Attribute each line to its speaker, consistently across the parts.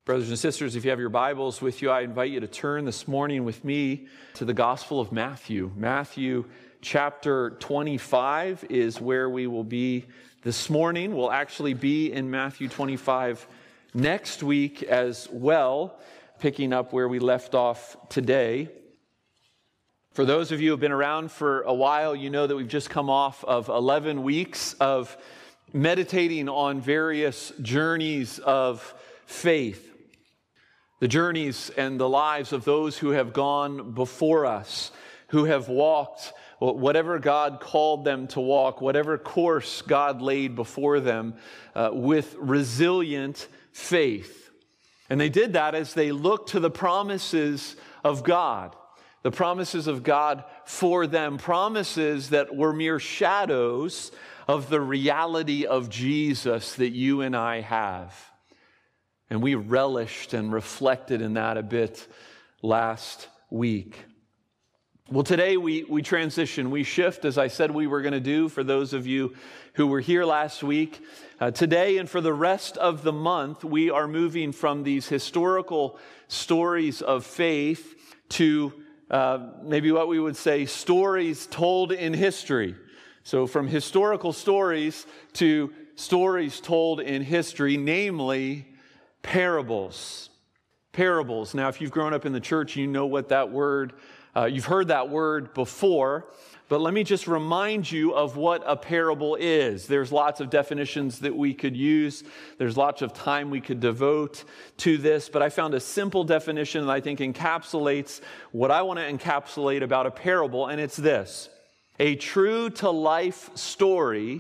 Speaker 1: Brothers and sisters, if you have your Bibles with you, I invite you to turn this morning with me to the Gospel of Matthew. Matthew chapter 25 is where we will be this morning. We'll actually be in Matthew 25 next week as well, picking up where we left off today. For those of you who have been around for a while, you know that we've just come off of 11 weeks of meditating on various journeys of faith. The journeys and the lives of those who have gone before us, who have walked whatever God called them to walk, whatever course God laid before them with resilient faith. And they did that as they looked to the promises of God, the promises of God for them, promises that were mere shadows of the reality of Jesus that you and I have. And we relished and reflected in that a bit last week. Well, today we transition, we shift, as I said we were going to do for those of you who were here last week. Today and for the rest of the month, we are moving from these historical stories of faith to maybe what we would say stories told in history. So from historical stories to stories told in history, namely parables. Parables. Now, if you've grown up in the church, you know what that word, you've heard that word before, but let me just remind you of what a parable is. There's lots of definitions that we could use. There's lots of time we could devote to this, but I found a simple definition that I think encapsulates what I want to encapsulate about a parable, and it's this: a true-to-life story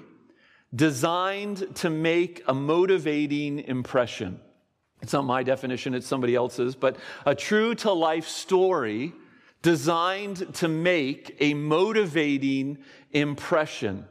Speaker 1: designed to make a motivating impression. It's not my definition, it's somebody else's, but a true-to-life story designed to make a motivating impression.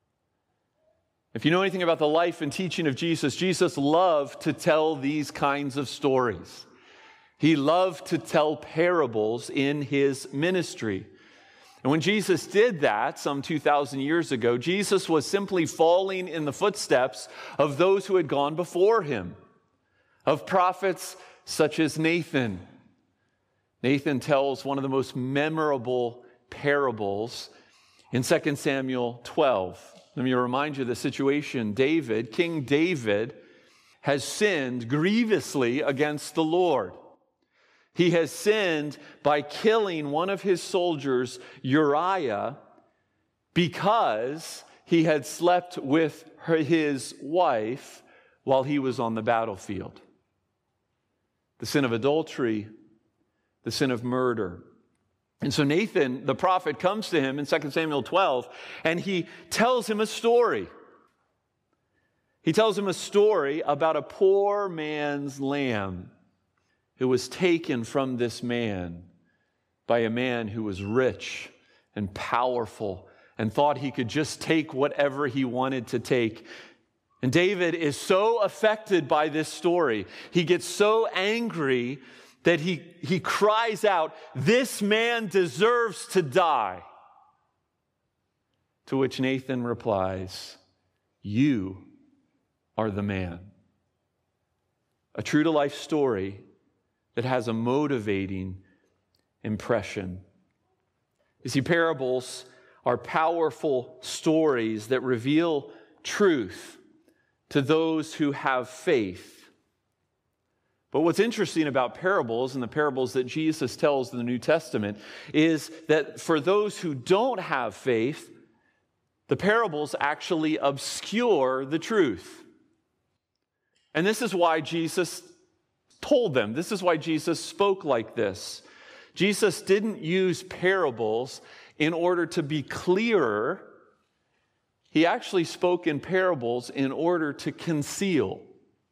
Speaker 1: If you know anything about the life and teaching of Jesus, Jesus loved to tell these kinds of stories. He loved to tell parables in his ministry. And when Jesus did that some 2,000 years ago, Jesus was simply following in the footsteps of those who had gone before him, of prophets such as Nathan. Nathan tells one of the most memorable parables in 2 Samuel 12. Let me remind you of the situation. King David, has sinned grievously against the Lord. He has sinned by killing one of his soldiers, Uriah, because he had slept with his wife while he was on the battlefield. The sin of adultery, the sin of murder. And so Nathan, the prophet, comes to him in 2 Samuel 12, and he tells him a story. He tells him a story about a poor man's lamb who was taken from this man by a man who was rich and powerful and thought he could just take whatever he wanted to take. And David is so affected by this story. He gets so angry that he cries out, "This man deserves to die." To which Nathan replies, "You are the man." A true-to-life story that has a motivating impression. You see, parables are powerful stories that reveal truth to those who have faith. But what's interesting about parables and the parables that Jesus tells in the New Testament is that for those who don't have faith, the parables actually obscure the truth. And this is why Jesus told them. This is why Jesus spoke like this. Jesus didn't use parables in order to be clearer. He actually spoke in parables in order to conceal.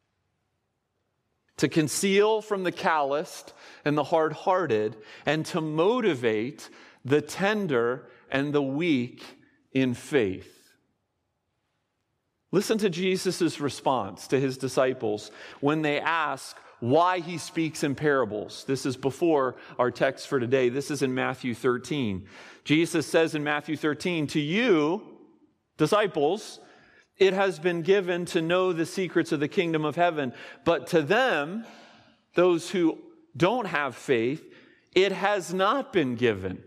Speaker 1: To conceal from the calloused and the hard-hearted, and to motivate the tender and the weak in faith. Listen to Jesus' response to his disciples when they ask why he speaks in parables. This is before our text for today. This is in Matthew 13. Jesus says in Matthew 13, "To you, disciples, it has been given to know the secrets of the kingdom of heaven, but to them those who don't have faith, it has not been given.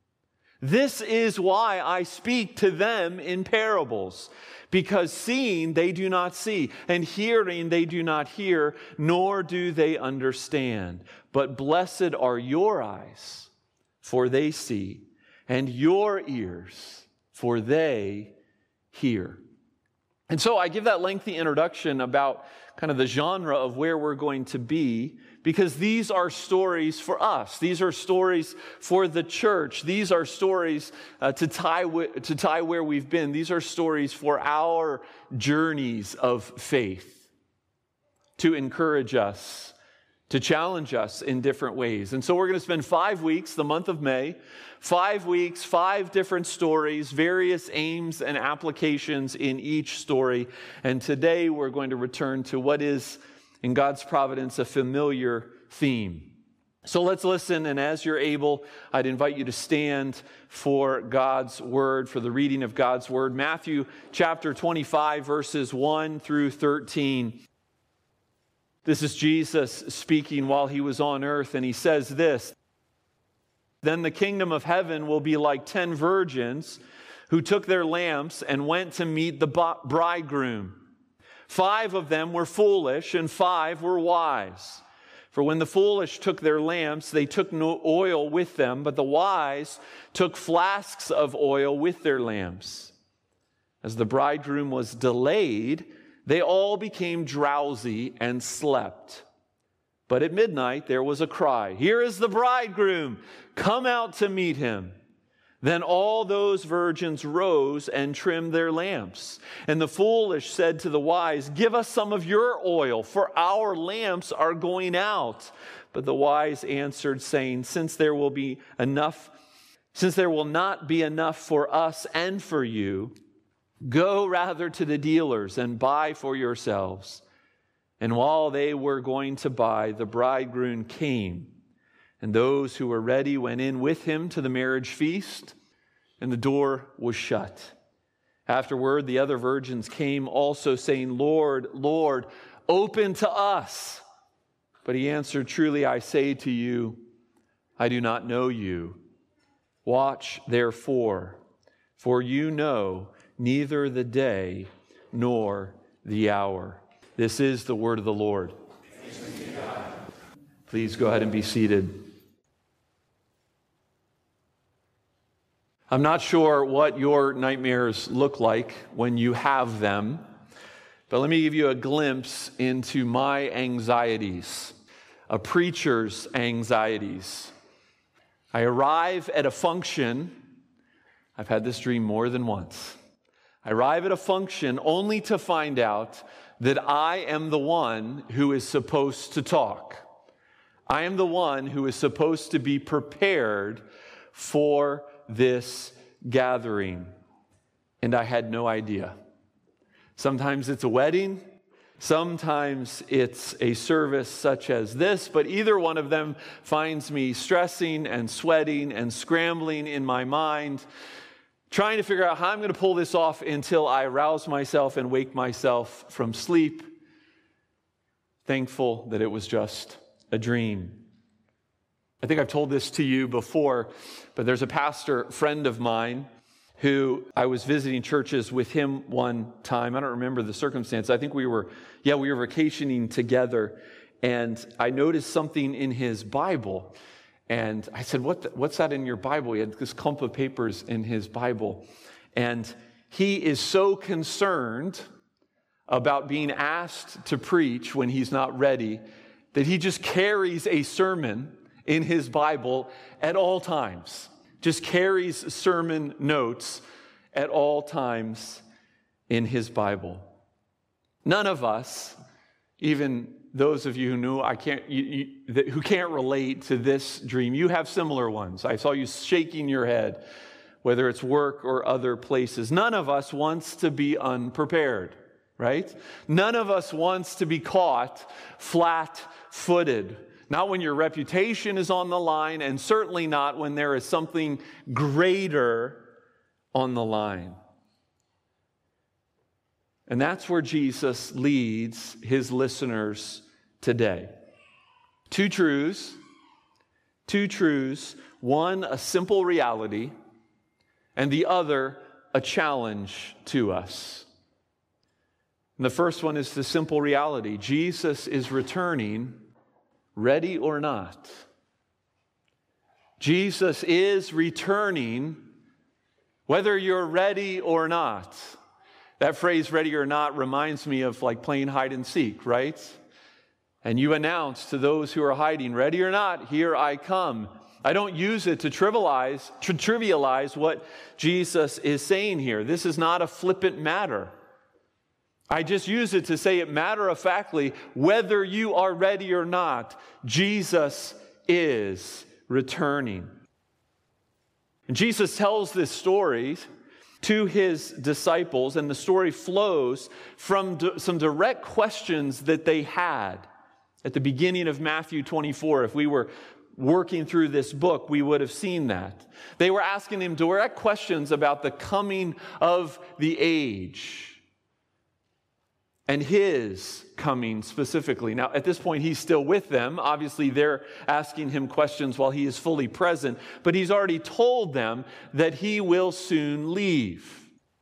Speaker 1: This is why I speak to them in parables, because seeing they do not see, and hearing they do not hear, nor do they understand. But blessed are your eyes, for they see, and your ears, for they hear. And so I give that lengthy introduction about kind of the genre of where we're going to be, because these are stories for us. These are stories for the church. These are stories to tie where we've been. These are stories for our journeys of faith, to encourage us, to challenge us in different ways. And so we're going to spend 5 weeks, the month of May, 5 weeks, 5 different stories, various aims and applications in each story. And today we're going to return to what is, in God's providence, a familiar theme. So let's listen, and as you're able, I'd invite you to stand for God's word, for the reading of God's word. Matthew chapter 25, verses 1 through 13. This is Jesus speaking while he was on earth, and he says this: "Then the kingdom of heaven will be like 10 virgins who took their lamps and went to meet the bridegroom. 5 of them were foolish, and 5 were wise. For when the foolish took their lamps, they took no oil with them, but the wise took flasks of oil with their lamps. As the bridegroom was delayed, they all became drowsy and slept. But at midnight there was a cry, 'Here is the bridegroom, come out to meet him.' Then all those virgins rose and trimmed their lamps. And the foolish said to the wise, 'Give us some of your oil, for our lamps are going out.' But the wise answered, saying, 'Since there will not be enough for us and for you, go rather to the dealers and buy for yourselves.' And while they were going to buy, the bridegroom came. And those who were ready went in with him to the marriage feast, and the door was shut. Afterward, the other virgins came also, saying, 'Lord, Lord, open to us.' But he answered, 'Truly I say to you, I do not know you. Watch therefore, for you know neither the day nor the hour.'" This is the word of the Lord. Please go ahead and be seated. I'm not sure what your nightmares look like when you have them, but let me give you a glimpse into my anxieties, a preacher's anxieties. I arrive at a function. I've had this dream more than once. I arrive at a function only to find out that I am the one who is supposed to talk. I am the one who is supposed to be prepared for this gathering. And I had no idea. Sometimes it's a wedding. Sometimes it's a service such as this, but either one of them finds me stressing and sweating and scrambling in my mind, trying to figure out how I'm going to pull this off until I rouse myself and wake myself from sleep, thankful that it was just a dream. I think I've told this to you before, but there's a pastor friend of mine who I was visiting churches with him one time. I don't remember the circumstance. I think we were vacationing together, and I noticed something in his Bible. And I said, what's that in your Bible? He had this clump of papers in his Bible. And he is so concerned about being asked to preach when he's not ready that he just carries a sermon in his Bible at all times. Just carries sermon notes at all times in his Bible. None of us, even those of you who knew who can't relate to this dream, you have similar ones. I saw you shaking your head, whether it's work or other places. None of us wants to be unprepared, right? None of us wants to be caught flat-footed. Not when your reputation is on the line, and certainly not when there is something greater on the line. And that's where Jesus leads his listeners today. Two truths, one a simple reality, and the other a challenge to us. And the first one is the simple reality. Jesus is returning, ready or not. Jesus is returning, whether you're ready or not. That phrase, ready or not, reminds me of like playing hide and seek, right? And you announce to those who are hiding, ready or not, here I come. I don't use it to trivialize what Jesus is saying here. This is not a flippant matter. I just use it to say it matter-of-factly, whether you are ready or not, Jesus is returning. And Jesus tells this story to his disciples, and the story flows from some direct questions that they had at the beginning of Matthew 24. If we were working through this book, we would have seen that. They were asking him direct questions about the coming of the age and his coming specifically. Now, at this point, he's still with them. Obviously, they're asking him questions while he is fully present, but he's already told them that he will soon leave.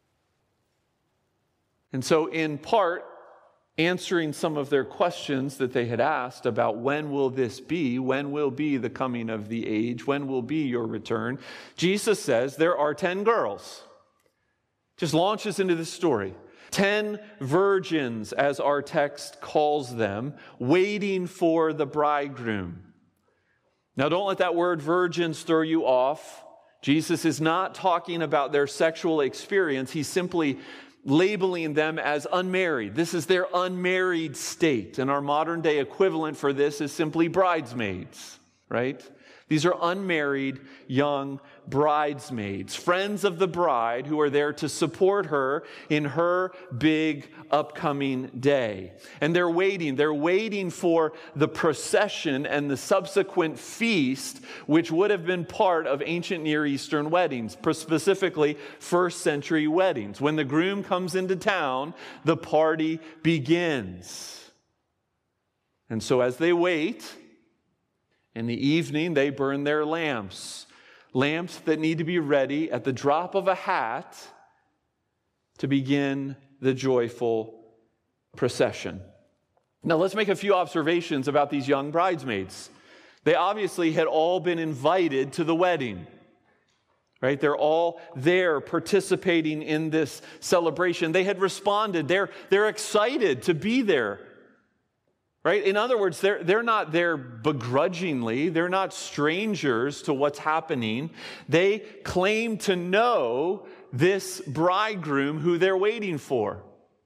Speaker 1: And so, in part, answering some of their questions that they had asked about when will this be, when will be the coming of the age, when will be your return, Jesus says there are 10 girls. Just launches into this story. 10 virgins, as our text calls them, waiting for the bridegroom. Now, don't let that word virgins throw you off. Jesus is not talking about their sexual experience. He's simply labeling them as unmarried. This is their unmarried state. And our modern day equivalent for this is simply bridesmaids, right? These are unmarried young bridesmaids, friends of the bride who are there to support her in her big upcoming day. And they're waiting for the procession and the subsequent feast, which would have been part of ancient Near Eastern weddings, specifically first century weddings. When the groom comes into town, the party begins. And so as they wait, in the evening, they burn their lamps that need to be ready at the drop of a hat to begin the joyful procession. Now, let's make a few observations about these young bridesmaids. They obviously had all been invited to the wedding, right? They're all there participating in this celebration. They had responded. They're excited to be there. Right? In other words, they're not there begrudgingly. They're not strangers to what's happening. They claim to know this bridegroom who they're waiting for.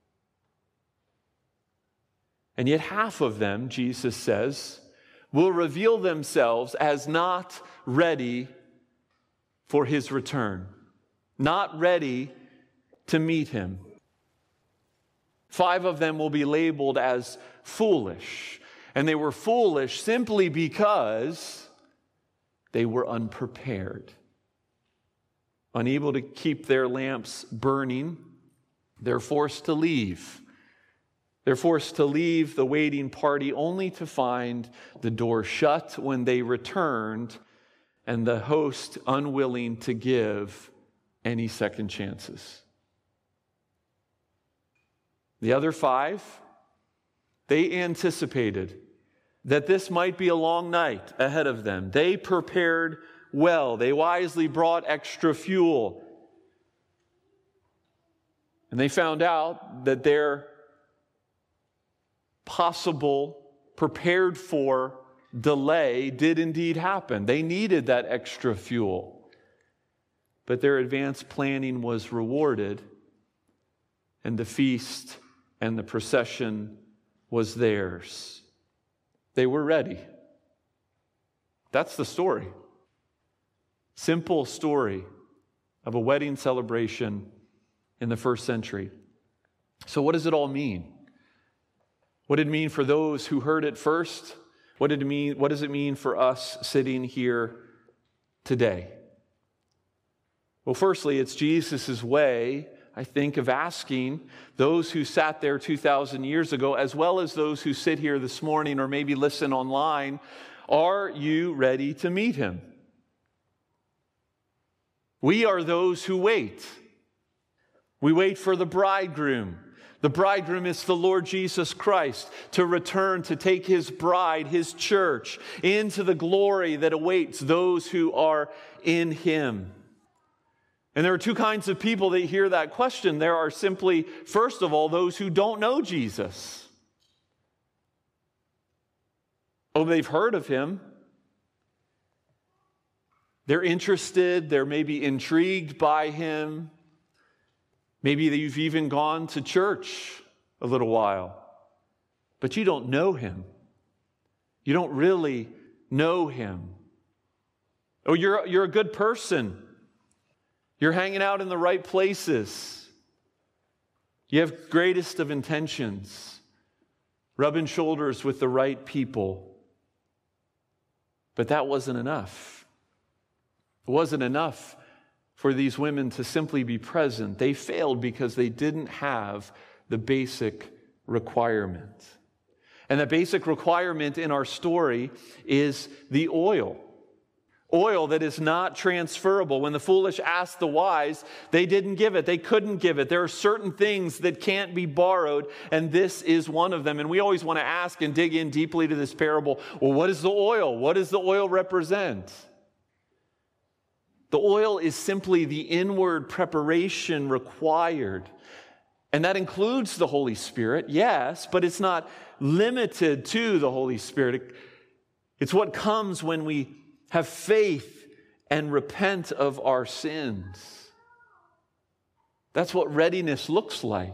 Speaker 1: And yet half of them, Jesus says, will reveal themselves as not ready for his return, not ready to meet him. 5 of them will be labeled as foolish. And they were foolish simply because they were unprepared. Unable to keep their lamps burning, they're forced to leave. They're forced to leave the waiting party only to find the door shut when they returned and the host unwilling to give any second chances. The other 5, they anticipated that this might be a long night ahead of them. They prepared well. They wisely brought extra fuel. And they found out that their possible, prepared for delay did indeed happen. They needed that extra fuel. But their advanced planning was rewarded, and the feast and the procession was theirs. They were ready. That's the story. Simple story of a wedding celebration in the first century. So what does it all mean? What did it mean for those who heard it first? What does it mean for us sitting here today? Well, firstly, it's Jesus' way, I think, of asking those who sat there 2,000 years ago, as well as those who sit here this morning or maybe listen online, are you ready to meet him? We are those who wait. We wait for the bridegroom. The bridegroom is the Lord Jesus Christ to return to take his bride, his church, into the glory that awaits those who are in him. And there are two kinds of people that hear that question. There are simply, first of all, those who don't know Jesus. Oh, they've heard of him. They're interested. They're maybe intrigued by him. Maybe you've even gone to church a little while, but you don't know him. You don't really know him. Oh, you're a good person. You're hanging out in the right places. You have greatest of intentions, rubbing shoulders with the right people. But that wasn't enough. It wasn't enough for these women to simply be present. They failed because they didn't have the basic requirement. And the basic requirement in our story is the oil. Oil that is not transferable. When the foolish asked the wise, they didn't give it. They couldn't give it. There are certain things that can't be borrowed, and this is one of them. And we always want to ask and dig in deeply to this parable. Well, what is the oil? What does the oil represent? The oil is simply the inward preparation required. And that includes the Holy Spirit, yes, but it's not limited to the Holy Spirit. It's what comes when we have faith and repent of our sins. That's what readiness looks like.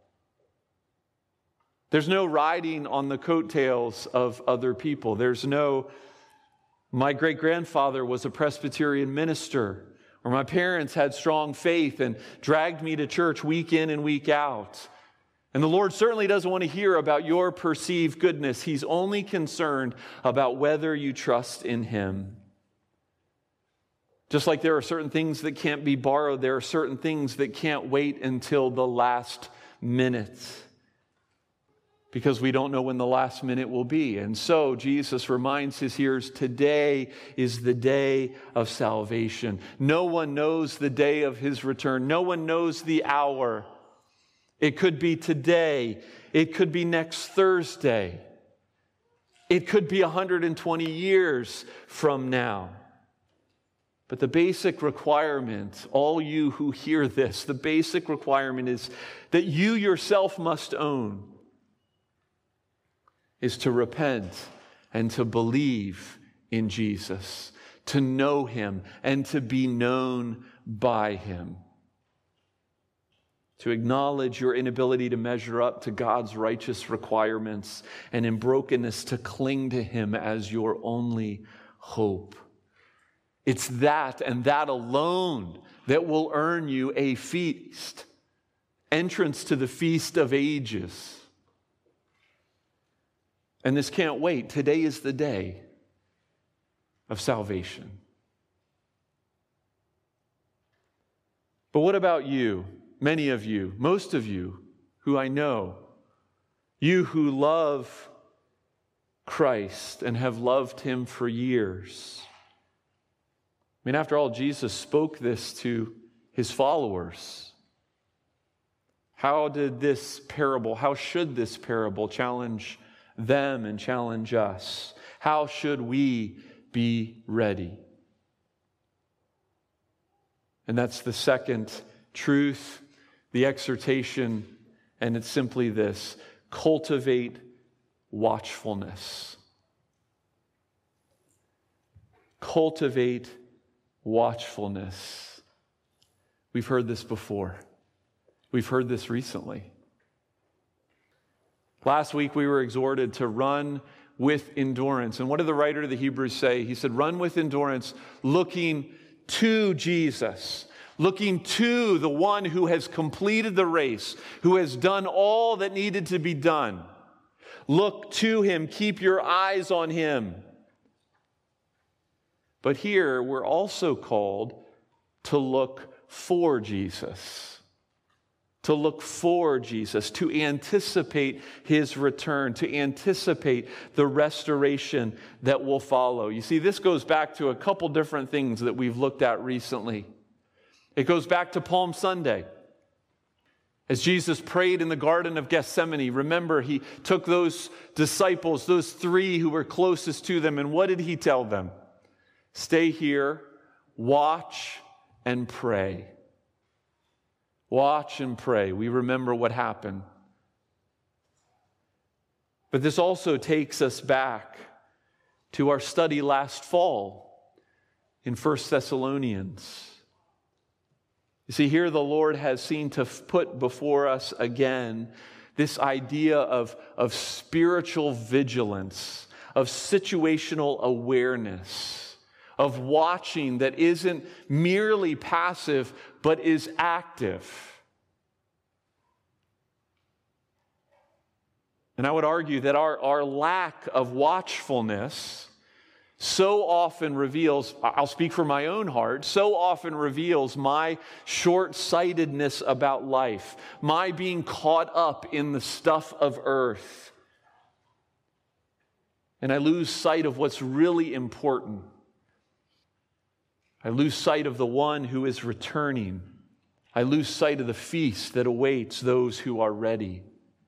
Speaker 1: There's no riding on the coattails of other people. There's no, my great-grandfather was a Presbyterian minister, or my parents had strong faith and dragged me to church week in and week out. And the Lord certainly doesn't want to hear about your perceived goodness. He's only concerned about whether you trust in him. Just like there are certain things that can't be borrowed, there are certain things that can't wait until the last minute, because we don't know when the last minute will be. And so Jesus reminds his hearers, today is the day of salvation. No one knows the day of his return. No one knows the hour. It could be today. It could be next Thursday. It could be 120 years from now. But the basic requirement, all you who hear this, the basic requirement is that you yourself must own, is to repent and to believe in Jesus, to know him and to be known by him, to acknowledge your inability to measure up to God's righteous requirements, and in brokenness to cling to him as your only hope. It's that and that alone that will earn you a feast, entrance to the feast of ages. And this can't wait. Today is the day of salvation. But what about you? Many of you, most of you who I know, you who love Christ and have loved him for years. I mean, after all, Jesus spoke this to his followers. How should this parable challenge them and challenge us? How should we be ready? And that's the second truth, the exhortation, and it's simply this: cultivate watchfulness. Cultivate watchfulness. We've heard this before. We've heard this recently. Last week we were exhorted to run with endurance. And what did the writer of the Hebrews say? He said, run with endurance, looking to Jesus, looking to the one who has completed the race, who has done all that needed to be done. Look to him. Keep your eyes on him. But here we're also called to look for Jesus. to look for Jesus, to anticipate his return, to anticipate the restoration that will follow. You see, this goes back to a couple different things that we've looked at recently. It goes back to Palm Sunday. As Jesus prayed in the Garden of Gethsemane, remember, he took those disciples, those three who were closest to them, and what did he tell them? Stay here, watch, and pray. Watch and pray. We remember what happened. But this also takes us back to our study last fall in 1 Thessalonians. You see, here the Lord has seen to put before us again this idea of spiritual vigilance, of situational awareness, of watching that isn't merely passive, but is active. And I would argue that our lack of watchfulness so often reveals, I'll speak for my own heart, so often reveals my short-sightedness about life, my being caught up in the stuff of earth. And I lose sight of what's really important. I lose sight of the one who is returning. I lose sight of the feast that awaits those who are ready.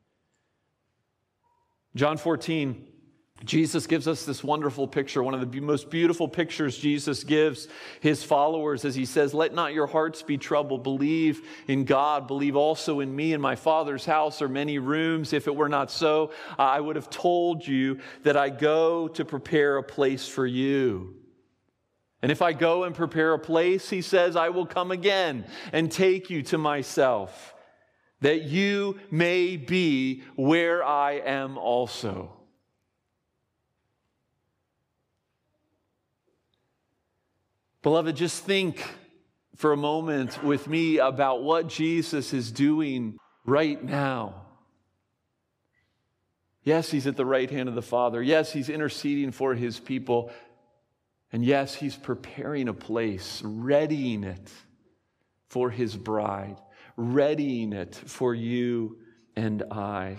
Speaker 1: John 14, Jesus gives us this wonderful picture, one of the most beautiful pictures Jesus gives his followers as he says, "Let not your hearts be troubled. Believe in God. Believe also in me. In my Father's house are many rooms. If it were not so, I would have told you that I go to prepare a place for you. And if I go and prepare a place," he says, "I will come again and take you to myself, that you may be where I am also." Beloved, just think for a moment with me about what Jesus is doing right now. Yes, he's at the right hand of the Father. Yes, he's interceding for his people. And yes, he's preparing a place, readying it for his bride, readying it for you and I.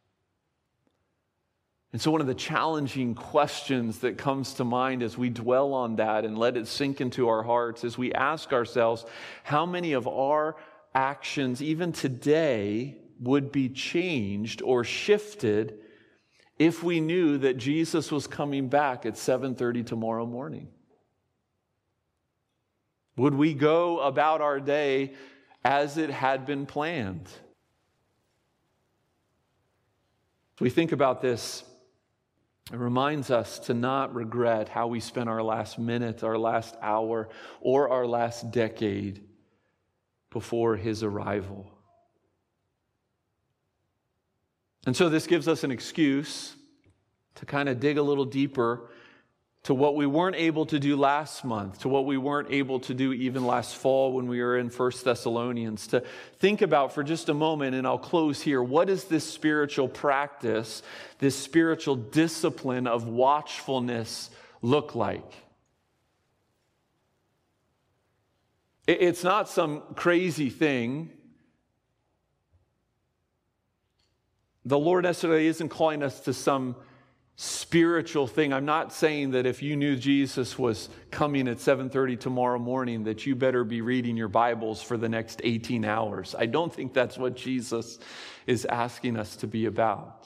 Speaker 1: And so one of the challenging questions that comes to mind as we dwell on that and let it sink into our hearts is we ask ourselves, how many of our actions, even today, would be changed or shifted if we knew that Jesus was coming back at 7:30 tomorrow morning? Would we go about our day as it had been planned? If we think about this, it reminds us to not regret how we spent our last minute, our last hour, or our last decade before his arrival. And so this gives us an excuse to kind of dig a little deeper to what we weren't able to do last month, to what we weren't able to do even last fall when we were in 1 Thessalonians, to think about for just a moment, and I'll close here, what is this spiritual practice, this spiritual discipline of watchfulness look like? It's not some crazy thing. The Lord necessarily isn't calling us to some spiritual thing. I'm not saying that if you knew Jesus was coming at 7:30 tomorrow morning that you better be reading your Bibles for the next 18 hours. I don't think that's what Jesus is asking us to be about.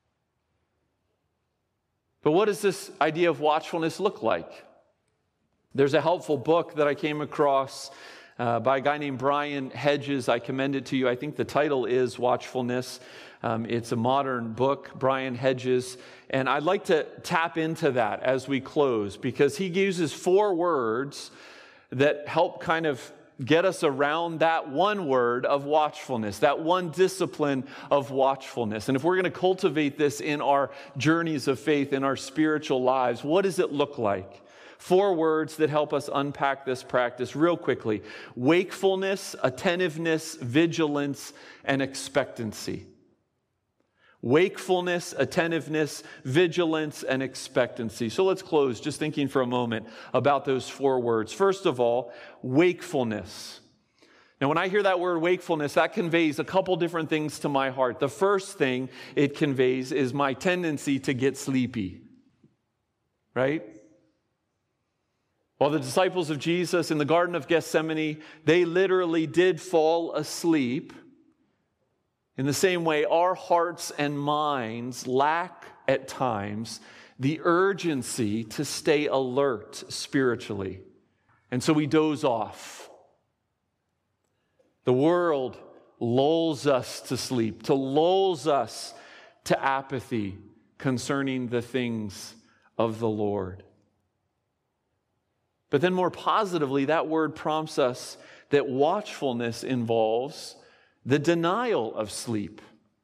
Speaker 1: But what does this idea of watchfulness look like? There's a helpful book that I came across by a guy named Brian Hedges. I commend it to you. I think the title is Watchfulness. It's a modern book, Brian Hedges. And I'd like to tap into that as we close because he uses 4 words that help kind of get us around that one word of watchfulness, that one discipline of watchfulness. And if we're going to cultivate this in our journeys of faith, in our spiritual lives, what does it look like? 4 words that help us unpack this practice real quickly: wakefulness, attentiveness, vigilance, and expectancy. Wakefulness, attentiveness, vigilance, and expectancy. So let's close just thinking for a moment about those 4 words. First of all, wakefulness. Now, when I hear that word wakefulness, that conveys a couple different things to my heart. The first thing it conveys is my tendency to get sleepy, right? While the disciples of Jesus in the Garden of Gethsemane, they literally did fall asleep. In the same way, our hearts and minds lack at times the urgency to stay alert spiritually. And so we doze off. The world lulls us to sleep, lulls us to apathy concerning the things of the Lord. But then more positively, that word prompts us that watchfulness involves the denial of sleep.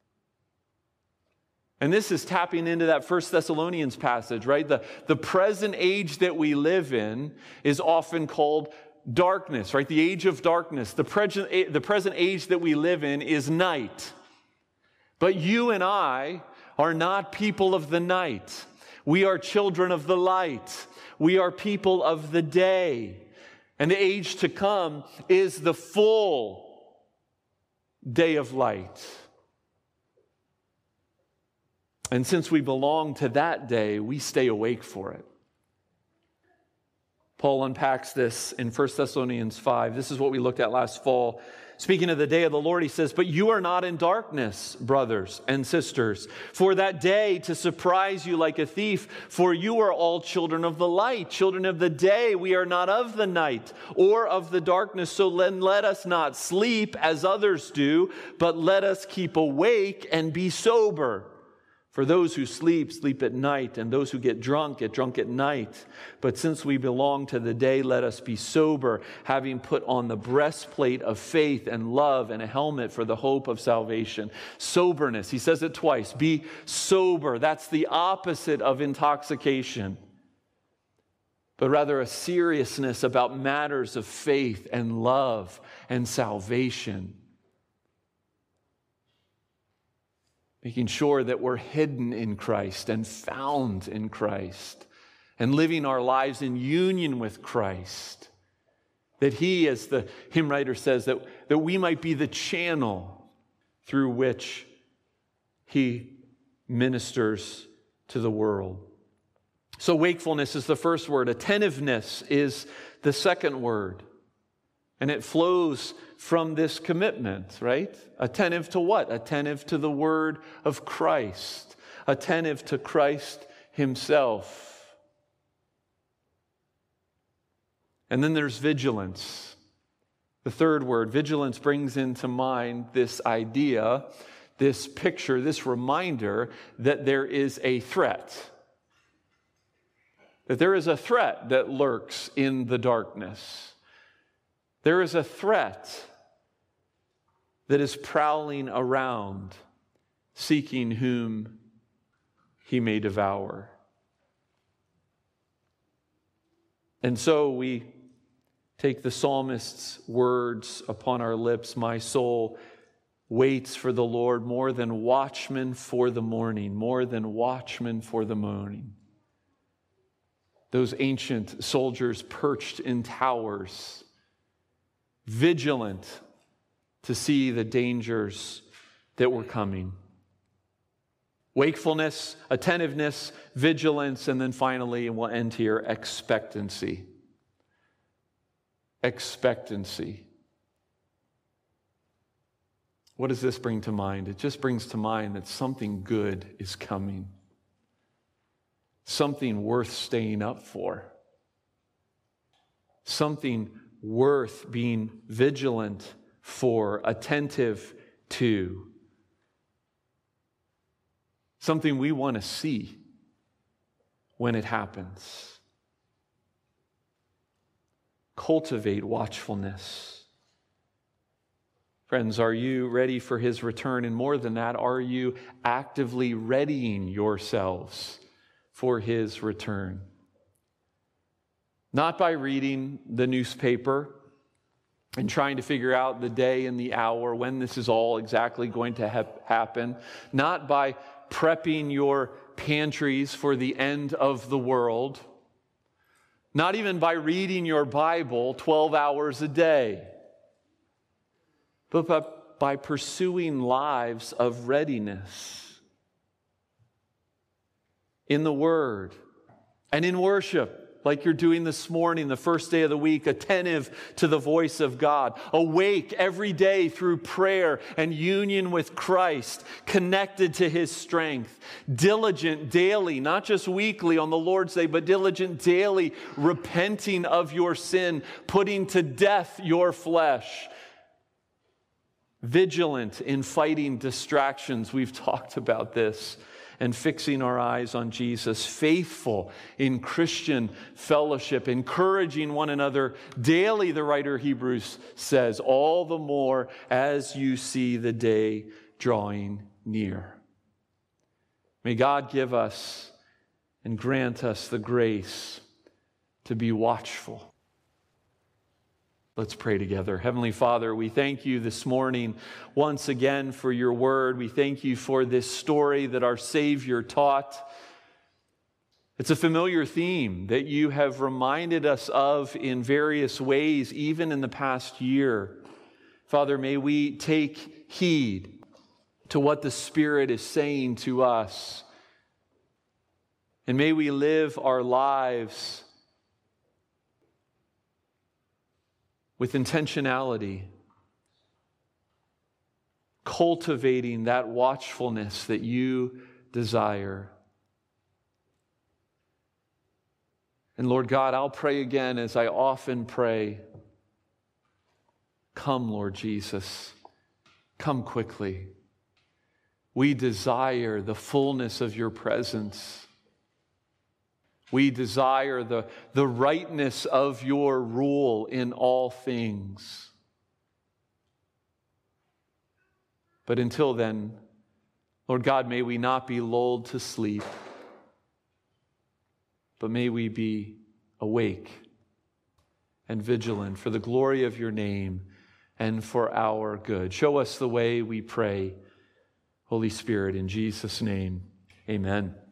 Speaker 1: And this is tapping into that 1 Thessalonians passage, right? The present age that we live in is often called darkness, right? The age of darkness. The present age that we live in is night. But you and I are not people of the night. We are children of the light. We are people of the day. And the age to come is the full day of light. And since we belong to that day, we stay awake for it. Paul unpacks this in 1 Thessalonians 5. This is what we looked at last fall. Speaking of the day of the Lord, he says, "But you are not in darkness, brothers and sisters, for that day to surprise you like a thief. For you are all children of the light, children of the day. We are not of the night or of the darkness. So then let us not sleep as others do, but let us keep awake and be sober. For those who sleep, sleep at night, and those who get drunk at night. But since we belong to the day, let us be sober, having put on the breastplate of faith and love and a helmet for the hope of salvation." Soberness, he says it twice. Be sober. That's the opposite of intoxication, but rather a seriousness about matters of faith and love and salvation. Making sure that we're hidden in Christ and found in Christ and living our lives in union with Christ. That He, as the hymn writer says, that we might be the channel through which He ministers to the world. So wakefulness is the first word. Attentiveness is the second word. And it flows from this commitment, right? Attentive to what? Attentive to the word of Christ. Attentive to Christ Himself. And then there's vigilance. The third word, vigilance, brings into mind this idea, this picture, this reminder that there is a threat. That there is a threat that lurks in the darkness. There is a threat that is prowling around, seeking whom he may devour. And so we take the psalmist's words upon our lips. My soul waits for the Lord more than watchmen for the morning, more than watchmen for the morning. Those ancient soldiers perched in towers, vigilant to see the dangers that were coming. Wakefulness, attentiveness, vigilance, and then finally, and we'll end here, expectancy. Expectancy. What does this bring to mind? It just brings to mind that something good is coming. Something worth staying up for. Something worth being vigilant for, attentive to. Something we want to see when it happens. Cultivate watchfulness. Friends, are you ready for His return? And more than that, are you actively readying yourselves for His return? Not by reading the newspaper and trying to figure out the day and the hour when this is all exactly going to happen. Not by prepping your pantries for the end of the world. Not even by reading your Bible 12 hours a day. but by pursuing lives of readiness in the Word and in worship, like you're doing this morning, the first day of the week, attentive to the voice of God, awake every day through prayer and union with Christ, connected to His strength, diligent daily, not just weekly on the Lord's Day, but diligent daily, repenting of your sin, putting to death your flesh, vigilant in fighting distractions. We've talked about this. And fixing our eyes on Jesus, faithful in Christian fellowship, encouraging one another daily, the writer of Hebrews says, all the more as you see the day drawing near. May God give us and grant us the grace to be watchful. Let's pray together. Heavenly Father, we thank you this morning once again for your word. We thank you for this story that our Savior taught. It's a familiar theme that you have reminded us of in various ways, even in the past year. Father, may we take heed to what the Spirit is saying to us. And may we live our lives with intentionality, cultivating that watchfulness that you desire. And Lord God, I'll pray again as I often pray. Come, Lord Jesus. Come quickly. We desire the fullness of your presence. We desire the rightness of your rule in all things. But until then, Lord God, may we not be lulled to sleep, but may we be awake and vigilant for the glory of your name and for our good. Show us the way, we pray. Holy Spirit, in Jesus' name, amen.